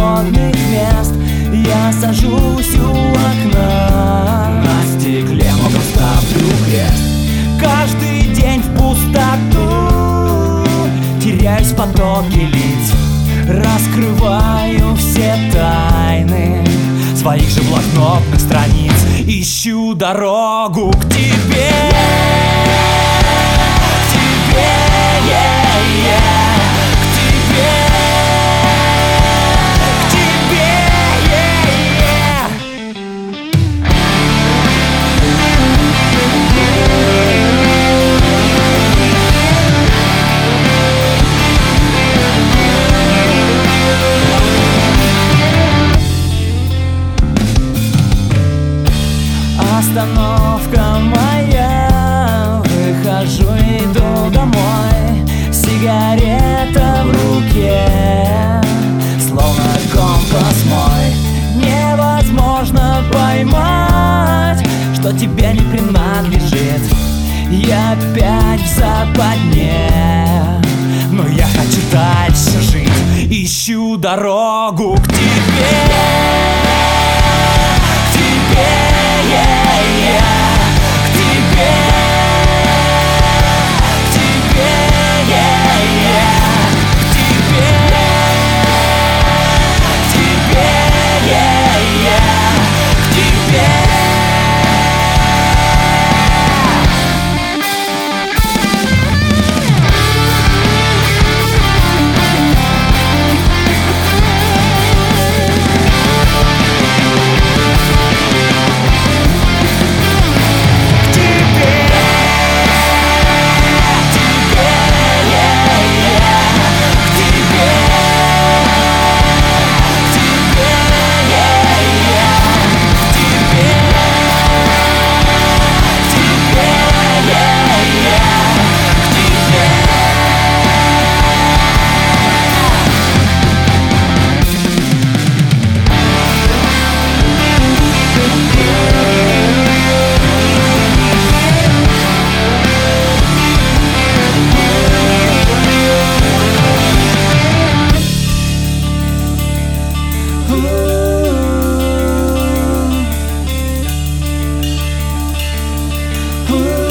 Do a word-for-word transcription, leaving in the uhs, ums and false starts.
свободных мест. Я сажусь у окна, на стекле мокром ставлю крест. каждый день в пустоту теряюсь в потоке лиц, раскрываю все тайны своих же блокнотных страниц. Ищу дорогу к тебе, к тебе, yeah, yeah, к тебе, к тебе, yeah, yeah. Остановка моя, выхожу, иду домой, сигарета в руке, словно компас мой. Невозможно поймать, что тебе не принадлежит. Я опять в западне, но я хочу дальше жить. Ищу дорогу к тебе, к тебе, yeah, yeah, к тебе, к тебе, yeah, yeah, к тебе, к тебе, yeah, yeah, к тебе. Ooh.